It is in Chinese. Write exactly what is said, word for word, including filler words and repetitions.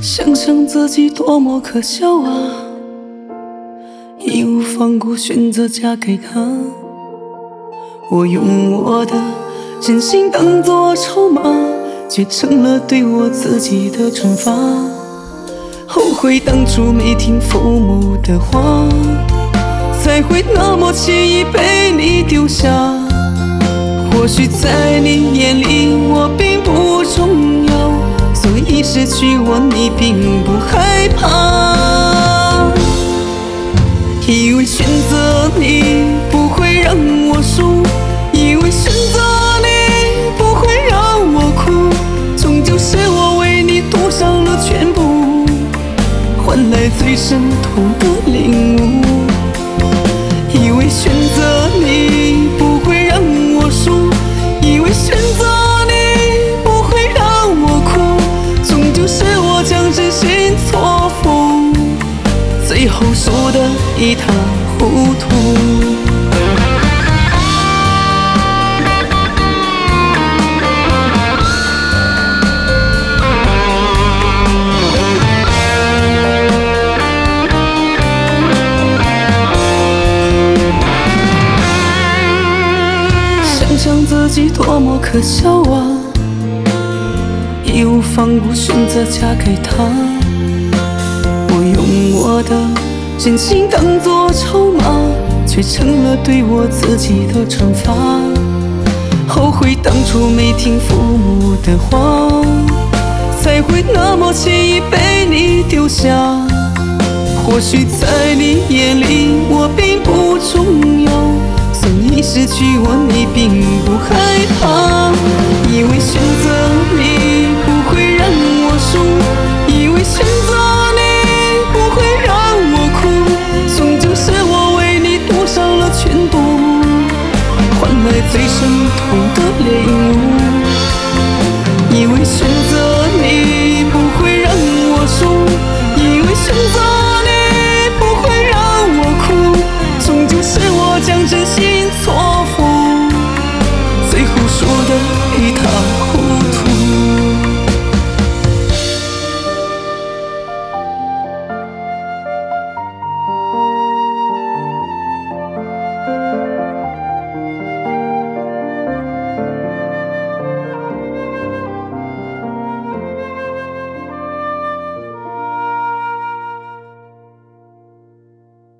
想想自己多么可笑啊，义无反顾选择嫁给他。我用我的真心当作筹码，却成了对我自己的惩罚。后悔当初没听父母的话，才会那么轻易被你丢下。或许在你眼里我并不重要，所以失去我你并不害怕。以为选择你不会让我输，以为选择你不会让我哭，终究是我为你赌上了全部，换来最深痛的领悟。以为选择你不会让我输，以为选择你不会让我哭，终究是我将真心错付，最后输得一塌糊涂。想想自己多么可笑啊，义无反顾选择嫁给他。我用我的真心当作筹码，却成了对我自己的惩罚。后悔当初没听父母的话，才会那么轻易被你丢下。或许在你眼里我并不重要，所以失去我你并不害怕。以为选择你不会让我输，以为选择你不会让我哭，终究是我为你赌上了全部，换来最深痛的领悟。以为选择你不会让我输，以为选择